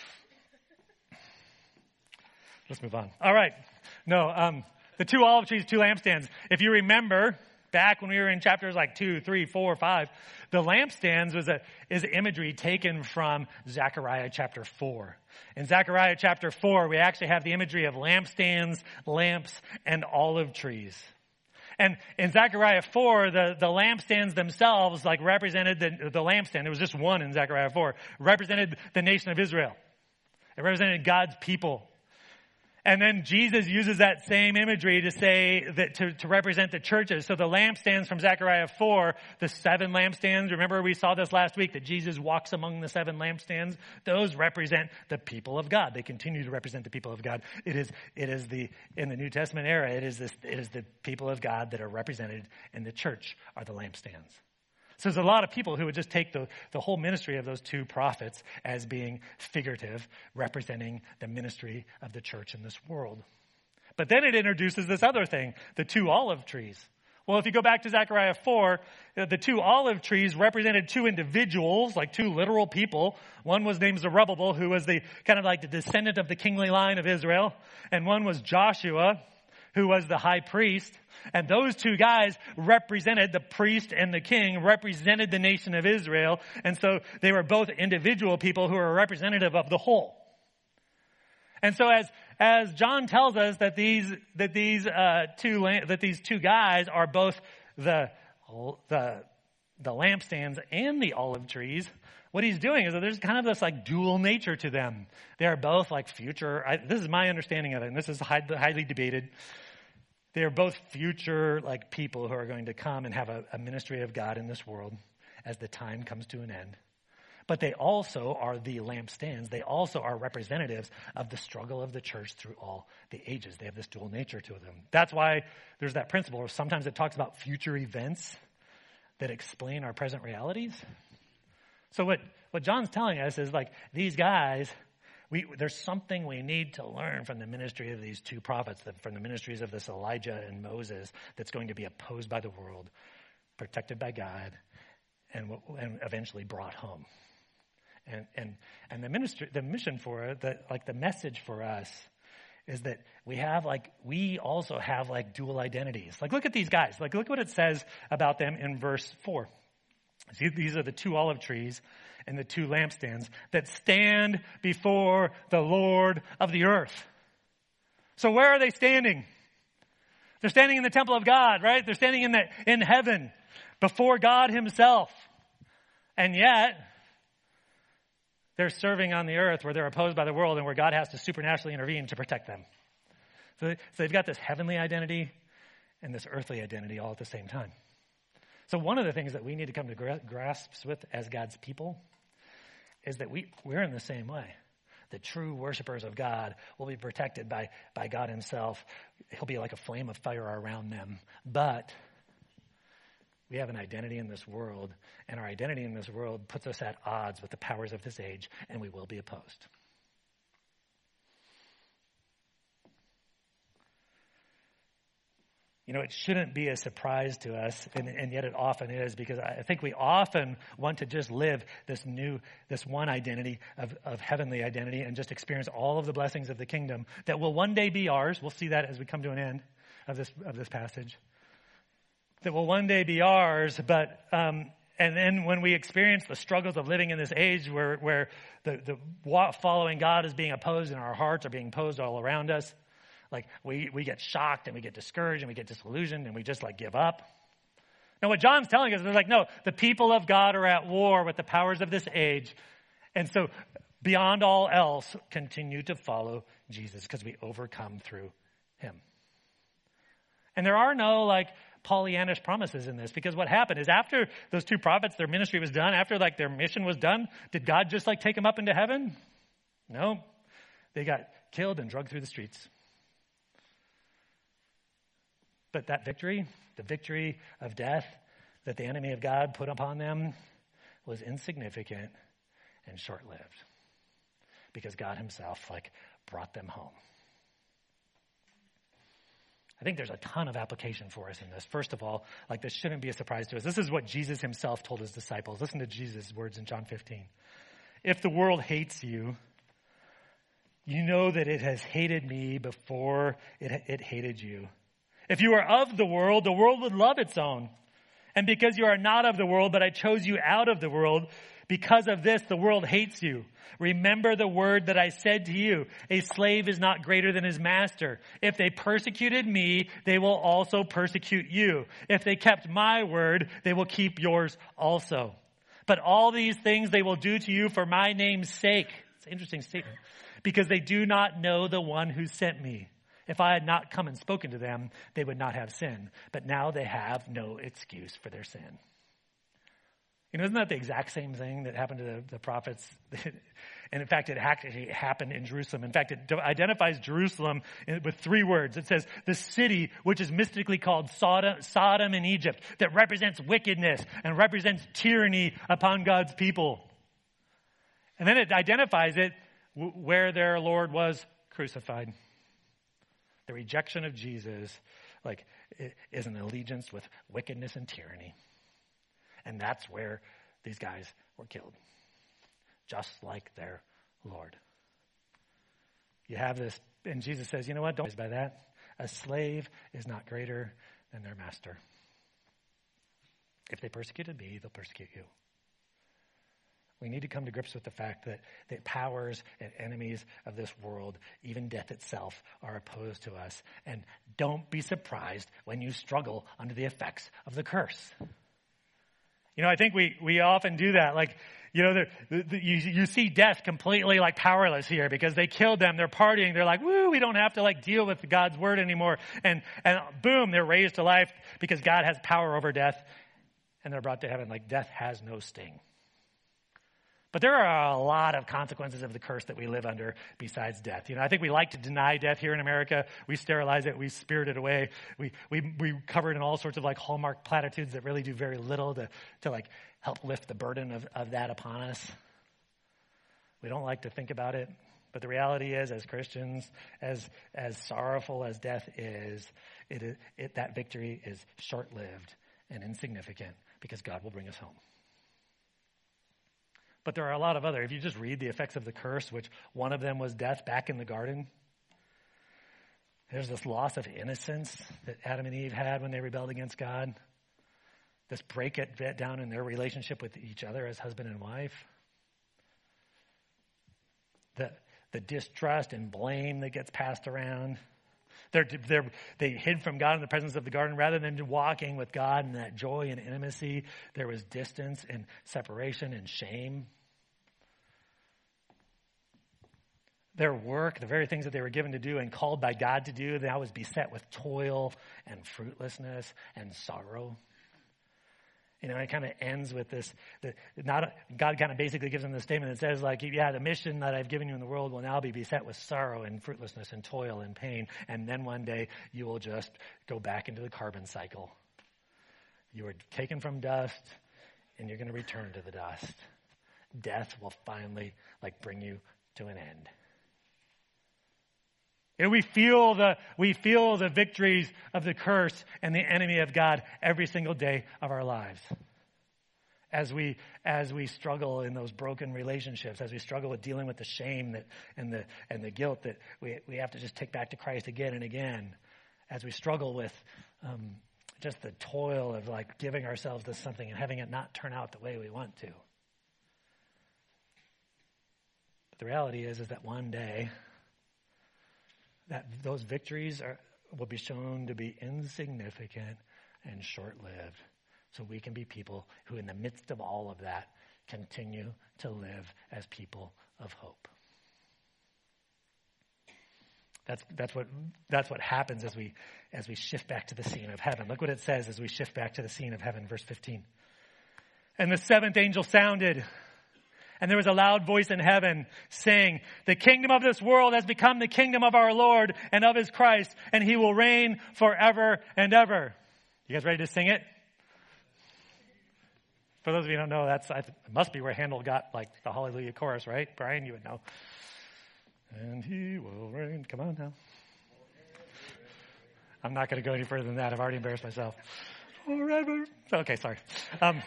Let's move on. All right. No, um, the two olive trees, two lampstands. If you remember, back when we were in chapters like two, three, four, five, the lampstands was a is imagery taken from Zechariah chapter four. In Zechariah chapter four, we actually have the imagery of lampstands, lamps, and olive trees. And in Zechariah four, the, the lampstands themselves, like represented the, the lampstand. There was just one in Zechariah four, represented the nation of Israel. It represented God's people. And then Jesus uses that same imagery to say that to, to represent the churches. So the lampstands from Zechariah four, the seven lampstands, remember we saw this last week that Jesus walks among the seven lampstands. Those represent the people of God. They continue to represent the people of God. It is, it is the, in the New Testament era, it is this, it is the people of God that are represented in the church are the lampstands. So there's a lot of people who would just take the, the whole ministry of those two prophets as being figurative, representing the ministry of the church in this world. But then it introduces this other thing, the two olive trees. Well, if you go back to Zechariah four, the two olive trees represented two individuals, like two literal people. One was named Zerubbabel, who was the kind of like the descendant of the kingly line of Israel. And one was Joshua, who was the high priest. And those two guys represented, the priest and the king, represented the nation of Israel. And so they were both individual people who were representative of the whole. And so as, as John tells us that these, that these, uh, two, that these two guys are both the, the, the lampstands and the olive trees, what he's doing is that there's kind of this like dual nature to them. They are both like future, I, this is my understanding of it, and this is high, highly debated. They are both future like people who are going to come and have a, a ministry of God in this world as the time comes to an end. But they also are the lampstands. They also are representatives of the struggle of the church through all the ages. They have this dual nature to them. That's why there's that principle where sometimes it talks about future events that explain our present realities. So what, what John's telling us is like these guys, we, there's something we need to learn from the ministry of these two prophets, from the ministries of this Elijah and Moses that's going to be opposed by the world, protected by God, and, and eventually brought home. And and and the ministry, the mission for it, the, like the message for us is that we have like, we also have like dual identities. Like look at these guys. Like look what it says about them in verse four. See, these are the two olive trees and the two lampstands that stand before the Lord of the earth. So where are they standing? They're standing in the temple of God, right? They're standing in the, in heaven before God himself. And yet, they're serving on the earth where they're opposed by the world and where God has to supernaturally intervene to protect them. So, so they've got this heavenly identity and this earthly identity all at the same time. So one of the things that we need to come to gra- grasps with as God's people is that we, we're in the same way. The true worshipers of God will be protected by, by God himself. He'll be like a flame of fire around them. But we have an identity in this world, and our identity in this world puts us at odds with the powers of this age, and we will be opposed. You know, it shouldn't be a surprise to us, and, and yet it often is, because I think we often want to just live this new, this one identity of, of heavenly identity and just experience all of the blessings of the kingdom that will one day be ours. We'll see that as we come to an end of this of this passage. That will one day be ours, but um, and then when we experience the struggles of living in this age where where the, the following God is being opposed and our hearts are being opposed all around us, like we, we get shocked and we get discouraged and we get disillusioned and we just like give up. Now what John's telling us is like, no, the people of God are at war with the powers of this age. And so beyond all else, continue to follow Jesus because we overcome through him. And there are no like Pollyannish promises in this, because what happened is after those two prophets, their ministry was done, after like their mission was done, did God just like take them up into heaven? No. They got killed and dragged through the streets. But that victory, the victory of death that the enemy of God put upon them was insignificant and short-lived because God himself like brought them home. I think there's a ton of application for us in this. First of all, like this shouldn't be a surprise to us. This is what Jesus himself told his disciples. Listen to Jesus' words in John fifteen. If the world hates you, you know that it has hated me before it, it hated you. If you are of the world, the world would love its own. And because you are not of the world, but I chose you out of the world, because of this, the world hates you. Remember the word that I said to you, a slave is not greater than his master. If they persecuted me, they will also persecute you. If they kept my word, they will keep yours also. But all these things they will do to you for my name's sake. It's an interesting statement. because they do not know the one who sent me. If I had not come and spoken to them, they would not have sin. But now they have no excuse for their sin. You know, isn't that the exact same thing that happened to the, the prophets? And in fact, it actually happened in Jerusalem. In fact, it identifies Jerusalem with three words. It says, the city, which is mystically called Sodom, Sodom in Egypt, that represents wickedness and represents tyranny upon God's people. And then it identifies it where their Lord was crucified. The rejection of Jesus, like, is an allegiance with wickedness and tyranny. And that's where these guys were killed. Just like their Lord. You have this, and Jesus says, you know what, don't by that. A slave is not greater than their master. If they persecuted me, they'll persecute you. We need to come to grips with the fact that, that powers and enemies of this world, even death itself, are opposed to us. And don't be surprised when you struggle under the effects of the curse. You know, I think we, we often do that. Like, you know, the, the, you, you see death completely like powerless here because they killed them. They're partying. They're like, woo, we don't have to like deal with God's word anymore. And, and boom, they're raised to life because God has power over death. And they're brought to heaven. Like, death has no sting. But there are a lot of consequences of the curse that we live under besides death. You know, I think we like to deny death here in America. We sterilize it. We spirit it away. We we we cover it in all sorts of like hallmark platitudes that really do very little to, to like help lift the burden of, of that upon us. We don't like to think about it. But the reality is, as Christians, as as sorrowful as death is, it, it, it that victory is short-lived and insignificant because God will bring us home. But there are a lot of other, if you just read the effects of the curse, which one of them was death back in the garden. There's this loss of innocence that Adam and Eve had when they rebelled against God. This break it down in their relationship with each other as husband and wife. The, the distrust and blame that gets passed around. They're, they're, they hid from God in the presence of the garden. Rather than walking with God in that joy and intimacy, there was distance and separation and shame. Their work, the very things that they were given to do and called by God to do, that was beset with toil and fruitlessness and sorrow. You know, it kind of ends with this, the, not God kind of basically gives them the statement that says, like, yeah, the mission that I've given you in the world will now be beset with sorrow and fruitlessness and toil and pain. And then one day you will just go back into the carbon cycle. You were taken from dust and you're going to return to the dust. Death will finally, like, bring you to an end. And we feel the we feel the victories of the curse and the enemy of God every single day of our lives. As we as we struggle in those broken relationships, as we struggle with dealing with the shame that and the and the guilt that we we have to just take back to Christ again and again, as we struggle with um, just the toil of like giving ourselves to something and having it not turn out the way we want to. But the reality is, is that one day, that those victories are, will be shown to be insignificant and short-lived. So we can be people who, in the midst of all of that, continue to live as people of hope. That's that's what that's what happens as we as we shift back to the scene of heaven. Look what it says as we shift back to the scene of heaven, verse fifteen. And the seventh angel sounded. And there was a loud voice in heaven saying, the kingdom of this world has become the kingdom of our Lord and of his Christ, and he will reign forever and ever. You guys ready to sing it? For those of you who don't know, that's it must be where Handel got like the Hallelujah chorus, right? Brian, you would know. And he will reign. Come on now. I'm not going to go any further than that. I've already embarrassed myself. Forever. Okay, sorry. Um,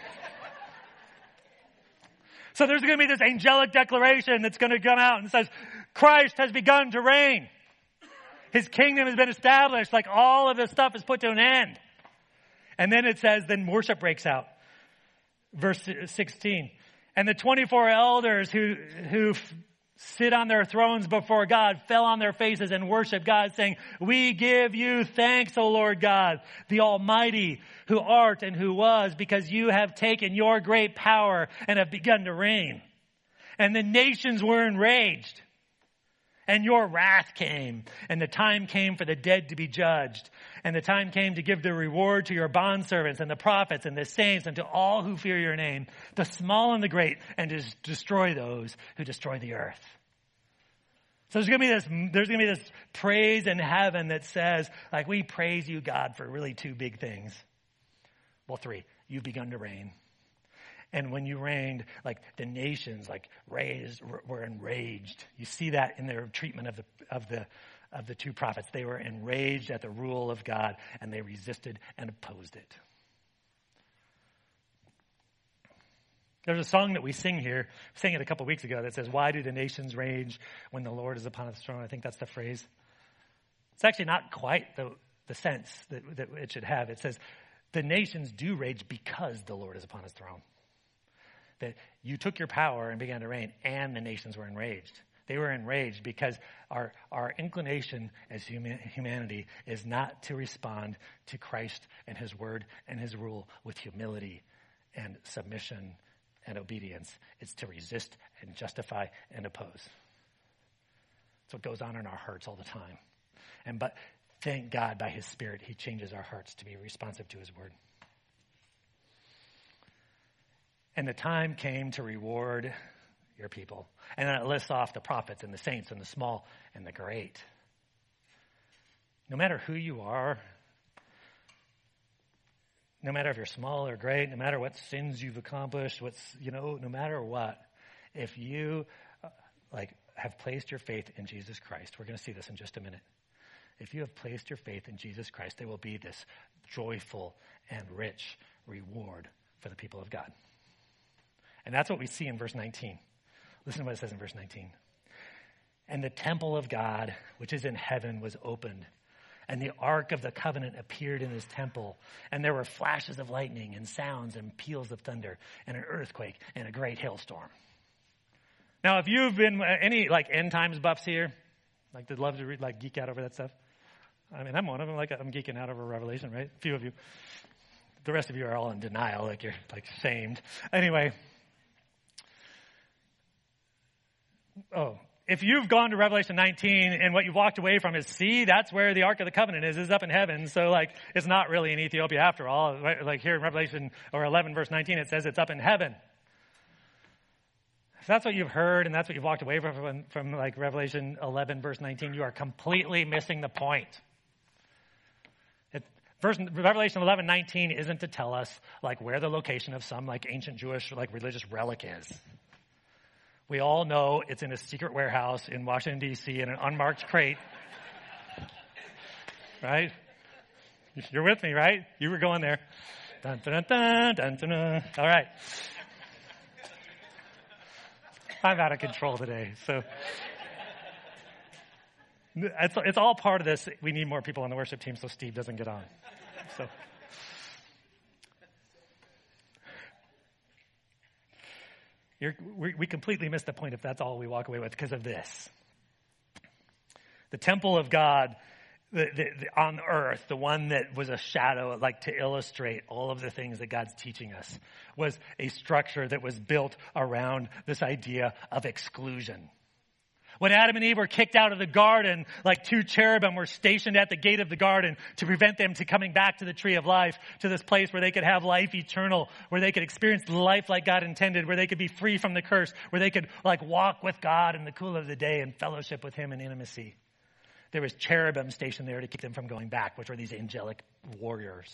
So there's going to be this angelic declaration that's going to come out and says, Christ has begun to reign. His kingdom has been established. Like all of this stuff is put to an end. And then it says, then worship breaks out. Verse sixteen. And the twenty-four elders who, who sit on their thrones before God fell on their faces and worship God, saying, we give you thanks, O Lord God, the Almighty, who art and who was, because you have taken your great power and have begun to reign. And the nations were enraged. And your wrath came, and the time came for the dead to be judged. And the time came to give the reward to your bondservants and the prophets and the saints and to all who fear your name, the small and the great, and to destroy those who destroy the earth. So there's going to be this, there's going to be this praise in heaven that says, like, we praise you, God, for really two big things. Well, three. You've begun to reign. And when you reigned, like, the nations, like, raised, were enraged. You see that in their treatment of the, of the, of the two prophets. They were enraged at the rule of God, and they resisted and opposed it. There's a song that we sing here, we sang it a couple weeks ago, that says, why do the nations rage when the Lord is upon his throne? I think that's the phrase. It's actually not quite the, the sense that, that it should have. It says, the nations do rage because the Lord is upon his throne. That you took your power and began to reign, and the nations were enraged. They were enraged because our, our inclination as human, humanity is not to respond to Christ and his word and his rule with humility and submission and obedience. It's to resist and justify and oppose. That's what goes on in our hearts all the time. And but thank God by his Spirit, he changes our hearts to be responsive to his word. And the time came to reward your people. And then it lists off the prophets and the saints and the small and the great. No matter who you are, no matter if you're small or great, no matter what sins you've accomplished, what's, you know, no matter what, if you uh, like have placed your faith in Jesus Christ, we're going to see this in just a minute. If you have placed your faith in Jesus Christ, there will be this joyful and rich reward for the people of God. And that's what we see in verse nineteen. Listen to what it says in verse nineteen. And the temple of God, which is in heaven, was opened. And the ark of the covenant appeared in his temple. And there were flashes of lightning and sounds and peals of thunder and an earthquake and a great hailstorm. Now, if you've been any like end times buffs here, like that love to read, like geek out over that stuff. I mean, I'm one of them. Like I'm geeking out over Revelation, right? A few of you. The rest of you are all in denial, like you're like shamed. Anyway. Oh, if you've gone to Revelation nineteen and what you've walked away from is, see, that's where the Ark of the Covenant is, is up in heaven. So like, it's not really in Ethiopia after all. Right? Like here in Revelation or eleven verse nineteen, it says it's up in heaven. If that's what you've heard and that's what you've walked away from, from, from like Revelation eleven verse nineteen, you are completely missing the point. It, verse, Revelation eleven nineteen isn't to tell us like where the location of some like ancient Jewish like religious relic is. We all know it's in a secret warehouse in Washington, D C in an unmarked crate. Right? You're with me, right? You were going there. Dun, dun, dun, dun, dun, dun. All right. I'm out of control today. So it's, it's all part of this. We need more people on the worship team so Steve doesn't get on. So. You're, we, we completely miss the point if that's all we walk away with because of this. The temple of God the, the, the, on earth, the one that was a shadow, like to illustrate all of the things that God's teaching us, was a structure that was built around this idea of exclusion. When Adam and Eve were kicked out of the garden, like two cherubim were stationed at the gate of the garden to prevent them to coming back to the tree of life, to this place where they could have life eternal, where they could experience life like God intended, where they could be free from the curse, where they could like walk with God in the cool of the day and fellowship with him in intimacy. There was cherubim stationed there to keep them from going back, which were these angelic warriors.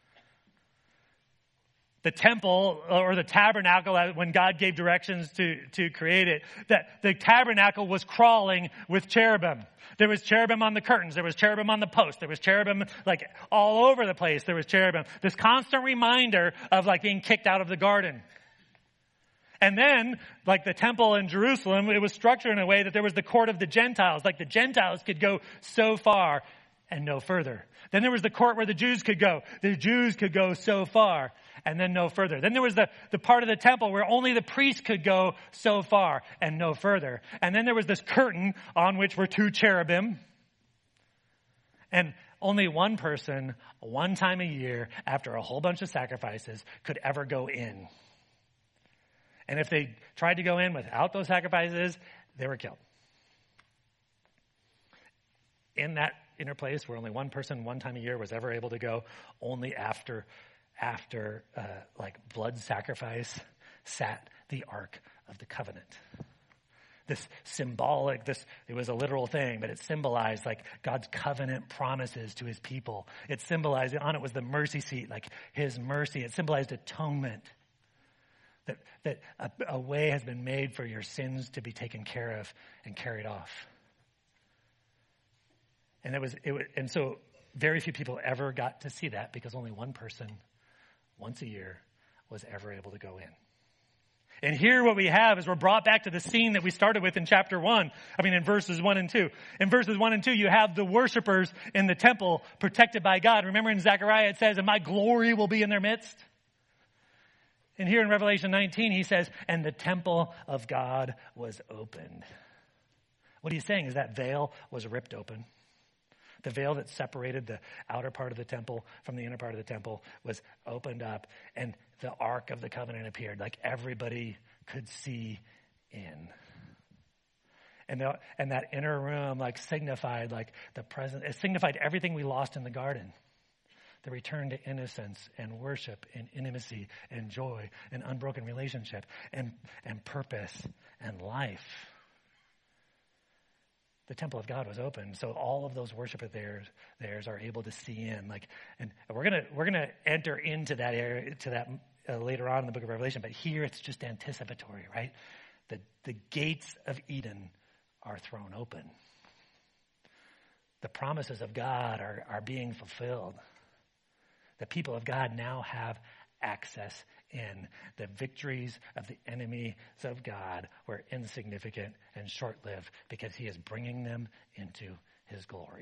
The temple or the tabernacle, when God gave directions to, to create it, that the tabernacle was crawling with cherubim. There was cherubim on the curtains. There was cherubim on the post. There was cherubim like all over the place. There was cherubim. This constant reminder of like being kicked out of the garden. And then, like the temple in Jerusalem, it was structured in a way that there was the court of the Gentiles. Like the Gentiles could go so far and no further. Then there was the court where the Jews could go. The Jews could go so far and then no further. Then there was the, the part of the temple where only the priest could go so far and no further. And then there was this curtain on which were two cherubim. And only one person, one time a year, after a whole bunch of sacrifices, could ever go in. And if they tried to go in without those sacrifices, they were killed. in that inner place where only one person one time a year was ever able to go, only after, after uh, like blood sacrifice, sat the Ark of the Covenant. This symbolic, this, it was a literal thing, but it symbolized like God's covenant promises to his people. It symbolized, on it was the mercy seat, like his mercy. It symbolized atonement. That, that a, a way has been made for your sins to be taken care of and carried off. And it was, it was, and so very few people ever got to see that because only one person once a year was ever able to go in. And here what we have is we're brought back to the scene that we started with in chapter one. I mean, in verses one and two. In verses one and two, you have the worshipers in the temple protected by God. Remember in Zechariah it says, and my glory will be in their midst. And here in Revelation nineteen, he says, and the temple of God was opened. What he's saying is that veil was ripped open. The veil that separated the outer part of the temple from the inner part of the temple was opened up, and the Ark of the Covenant appeared, like everybody could see in. And, the, and that inner room like signified like the present, it signified everything we lost in the garden. The return to innocence and worship and intimacy and joy and unbroken relationship and, and purpose and life. The temple of God was open, so all of those worshipers theirs, theirs are able to see in. Like, and we're gonna we're gonna enter into that area to that uh, later on in the book of Revelation. But here it's just anticipatory, right? The the gates of Eden are thrown open. The promises of God are are being fulfilled. The people of God now have access in. The victories of the enemies of God were insignificant and short-lived because he is bringing them into his glory.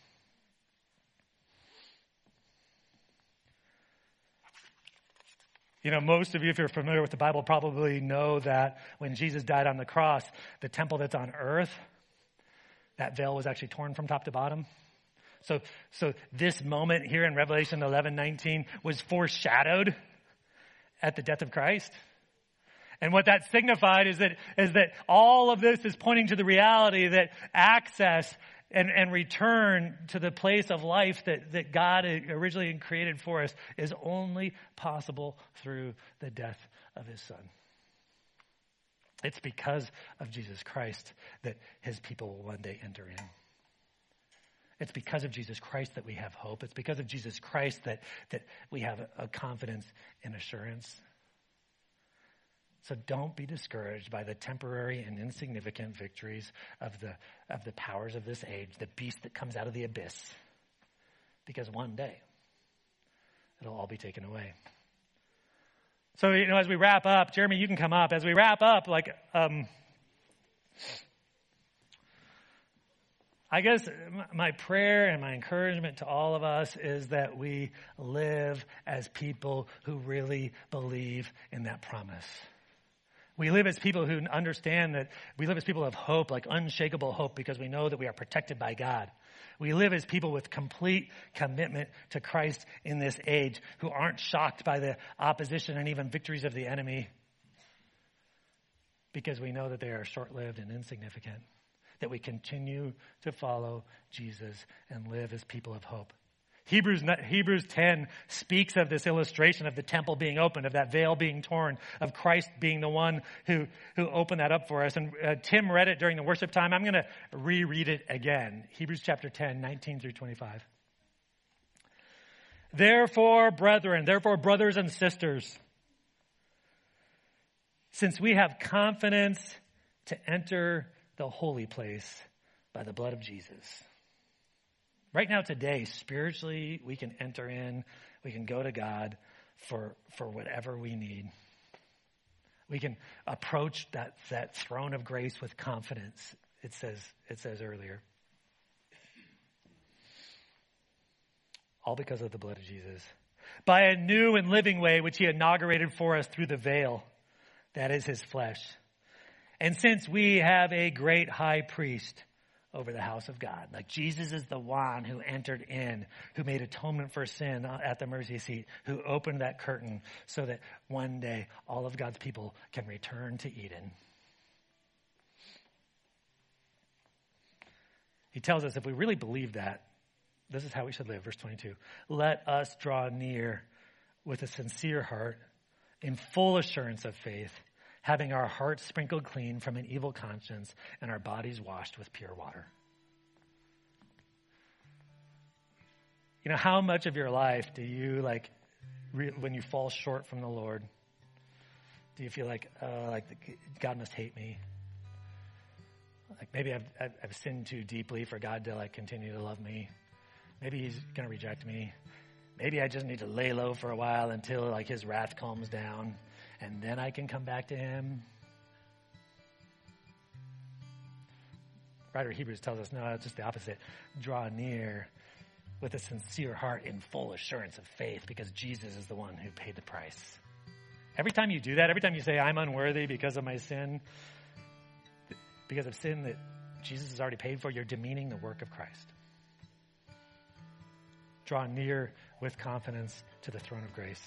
You know, most of you, if you're familiar with the Bible, probably know that when Jesus died on the cross, the temple that's on earth, that veil was actually torn from top to bottom. So, so this moment here in Revelation eleven nineteen was foreshadowed at the death of Christ. And what that signified is that, is that all of this is pointing to the reality that access and, and return to the place of life that, that God originally created for us is only possible through the death of his son. It's because of Jesus Christ that his people will one day enter in. It's because of Jesus Christ that we have hope. It's because of Jesus Christ that, that we have a, a confidence and assurance. So don't be discouraged by the temporary and insignificant victories of the, of the powers of this age, the beast that comes out of the abyss. Because one day, it'll all be taken away. So, you know, as we wrap up, Jeremy, you can come up. As we wrap up, like, um, I guess my prayer and my encouragement to all of us is that we live as people who really believe in that promise. We live as people who understand that we live as people of hope, like unshakable hope, because we know that we are protected by God. We live as people with complete commitment to Christ in this age, who aren't shocked by the opposition and even victories of the enemy, because we know that they are short-lived and insignificant. That we continue to follow Jesus and live as people of hope. Hebrews, Hebrews ten speaks of this illustration of the temple being opened, of that veil being torn, of Christ being the one who, who opened that up for us. And uh, Tim read it during the worship time. I'm going to reread it again. Hebrews chapter ten, nineteen through twenty-five. Therefore, brethren, therefore, brothers and sisters, since we have confidence to enter the holy place by the blood of Jesus. Right now, today, spiritually, we can enter in, we can go to God for, for whatever we need. We can approach that, that throne of grace with confidence, it says, it says earlier. All because of the blood of Jesus. By a new and living way, which he inaugurated for us through the veil, that is his flesh. And since we have a great high priest over the house of God, like Jesus is the one who entered in, who made atonement for sin at the mercy seat, who opened that curtain so that one day all of God's people can return to Eden. He tells us if we really believe that, this is how we should live. Verse twenty-two. Let us draw near with a sincere heart, in full assurance of faith, having our hearts sprinkled clean from an evil conscience and our bodies washed with pure water. You know, how much of your life do you, like, re- when you fall short from the Lord, do you feel like, uh, like God must hate me? Like maybe I've, I've, I've sinned too deeply for God to, like, continue to love me. Maybe he's going to reject me. Maybe I just need to lay low for a while until, like, his wrath calms down, and then I can come back to him. Writer of Hebrews tells us, no, it's just the opposite. Draw near with a sincere heart in full assurance of faith, because Jesus is the one who paid the price. Every time you do that, every time you say, I'm unworthy because of my sin, because of sin that Jesus has already paid for, you're demeaning the work of Christ. Draw near with confidence to the throne of grace.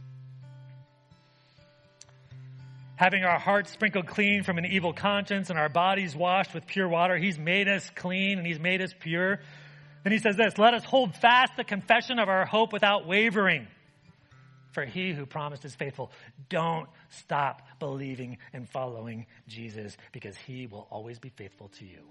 Having our hearts sprinkled clean from an evil conscience and our bodies washed with pure water. He's made us clean and he's made us pure. Then he says this, let us hold fast the confession of our hope without wavering. For he who promised is faithful. Don't stop believing and following Jesus, because he will always be faithful to you.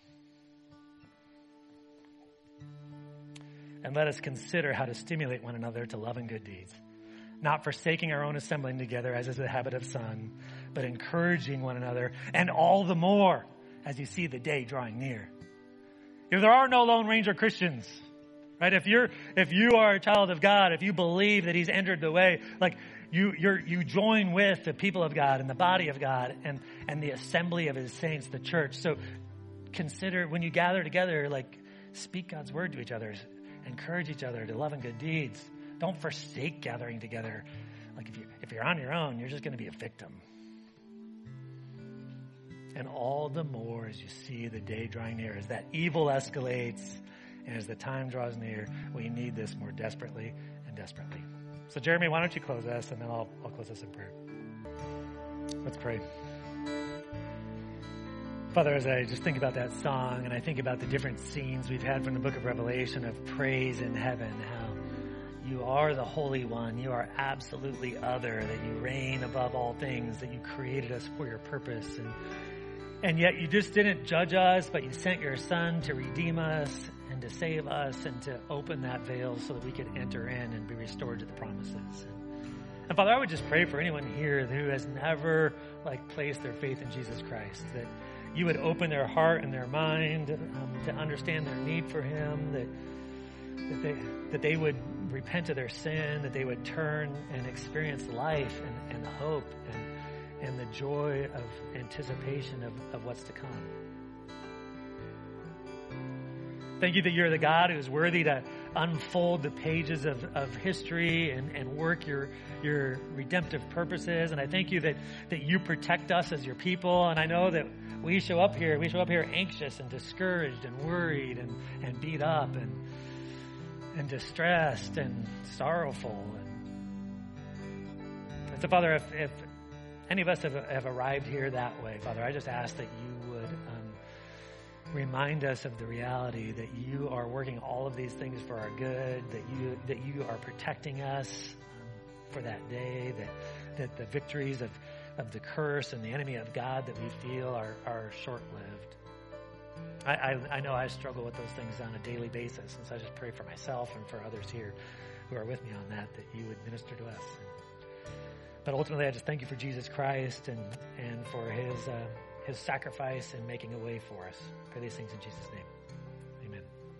And let us consider how to stimulate one another to love and good deeds, not forsaking our own assembling together, as is the habit of some, but encouraging one another, and all the more as you see the day drawing near. If there are no Lone Ranger Christians, right? If you're, if you are a child of God, if you believe that he's entered the way, like you, you're, you join with the people of God and the body of God and, and the assembly of his saints, the church. So consider when you gather together, like speak God's word to each other, encourage each other to love and good deeds. Don't forsake gathering together. Like if you, if you're on your own, you're just going to be a victim. And all the more as you see the day drawing near, as that evil escalates, and as the time draws near, we need this more desperately and desperately. So Jeremy, why don't you close us, and then I'll, I'll close us in prayer. Let's pray. Father, as I just think about that song, and I think about the different scenes we've had from the book of Revelation of praise in heaven, how you are the Holy One, you are absolutely other, that you reign above all things, that you created us for your purpose, and And yet you just didn't judge us, but you sent your Son to redeem us and to save us and to open that veil so that we could enter in and be restored to the promises. And, and Father, I would just pray for anyone here who has never like placed their faith in Jesus Christ, that you would open their heart and their mind um, to understand their need for him, that that they that they would repent of their sin, that they would turn and experience life and, and hope and and the joy of anticipation of, of what's to come. Thank you that you're the God who's worthy to unfold the pages of, of history and, and work your your redemptive purposes. And I thank you that, that you protect us as your people. And I know that we show up here, we show up here anxious and discouraged and worried and, and beat up and and distressed and sorrowful. And, and so, Father, if, if any of us have, have arrived here that way, Father, I just ask that you would um, remind us of the reality that you are working all of these things for our good, that you that you are protecting us um, for that day, that that the victories of, of the curse and the enemy of God that we feel are, are short-lived. I, I, I know I struggle with those things on a daily basis, and so I just pray for myself and for others here who are with me on that, that you would minister to us. But ultimately, I just thank you for Jesus Christ and, and for his uh, his sacrifice and making a way for us. I pray these things in Jesus' name.